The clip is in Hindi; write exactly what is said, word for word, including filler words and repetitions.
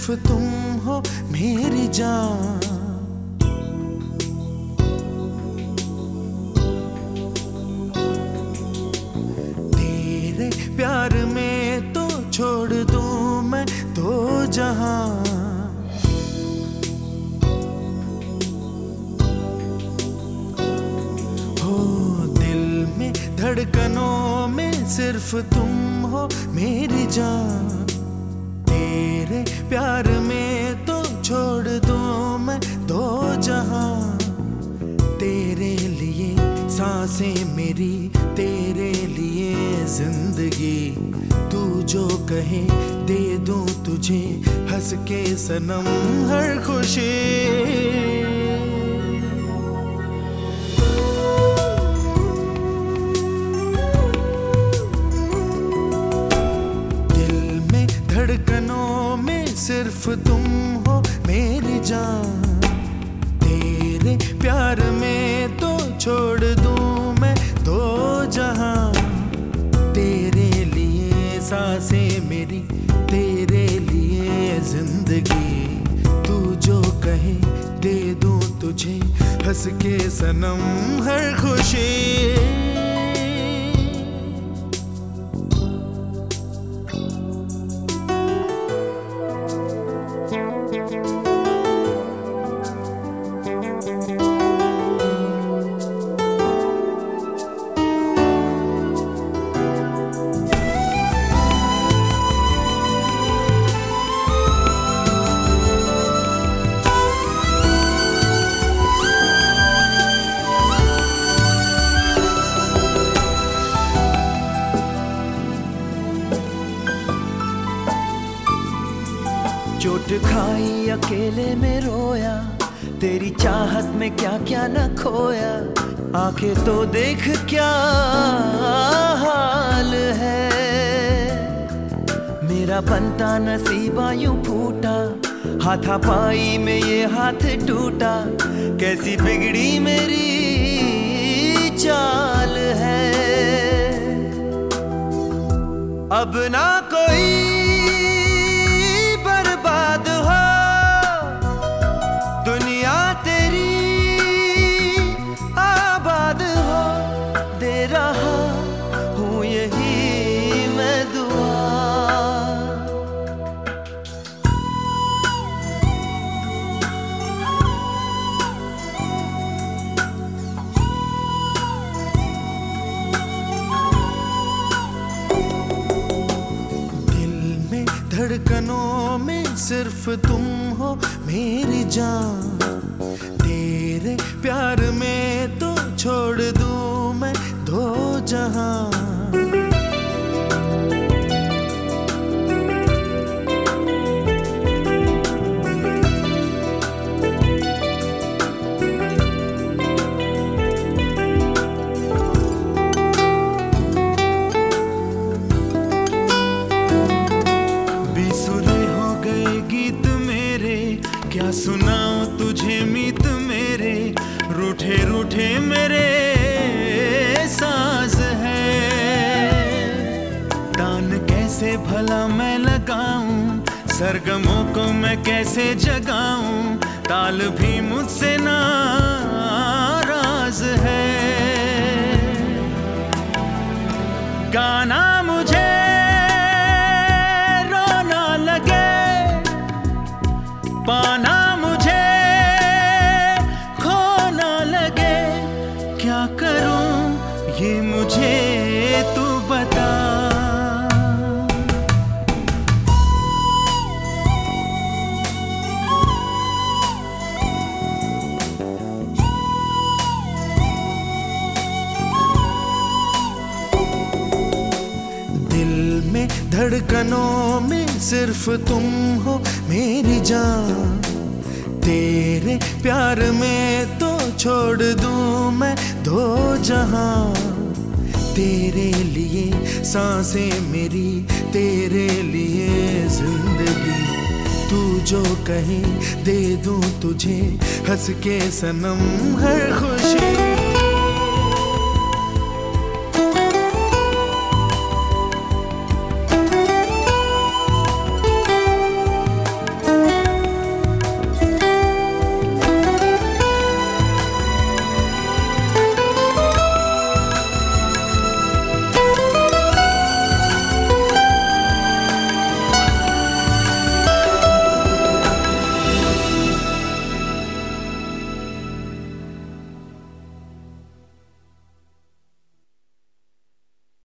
सिर्फ तुम हो मेरी जान। तेरे प्यार में तो छोड़ दूं मैं दो जहां। हो दिल में धड़कनों में सिर्फ तुम हो मेरी जान। तेरे प्यार में तो छोड़ दूं मैं दो जहां। तेरे लिए सांसें मेरी, तेरे लिए जिंदगी। तू जो कहे दे दूं तुझे हंस के सनम हर खुशी। धड़कनों में सिर्फ तुम हो मेरी जान। तेरे प्यार में तो छोड़ दूं मैं दो जहां। तेरे लिए सांसें मेरी, तेरे लिए जिंदगी। तू जो कहे दे दूं तुझे हंस के सनम हर खुशी। चोट खाई अकेले में रोया, तेरी चाहत में क्या क्या न खोया। आंखें तो देख क्या हाल है। मेरा बनता नसीबा यूं फूटा, हाथापाई में ये हाथ टूटा। कैसी बिगड़ी मेरी चाल है। अब ना कोई बर्बाद हो, दुनिया तेरी आबाद हो। दे रहा हूँ यही मैं दुआ। धड़कनों में सिर्फ तुम हो मेरी जान। तेरे प्यार में तो छोड़ दूं मैं दो जहां। क्या सुनाऊं तुझे मीत मेरे, रूठे रूठे मेरे साज है। तान कैसे भला मैं लगाऊं, सरगमों को मैं कैसे जगाऊं। ताल भी मुझसे नाराज है। गाना मुझे रोना लगे, पाना मुझे खोना लगे। क्या करूं ये मुझे तू बता। दिल में धड़कनों में सिर्फ तुम हो मेरी जान। तेरे प्यार में तो छोड़ दूं मैं दो जहां। तेरे लिए सांसें मेरी, तेरे लिए जिंदगी। तू जो कहे दे दूं तुझे हंस के सनम हर खुशी।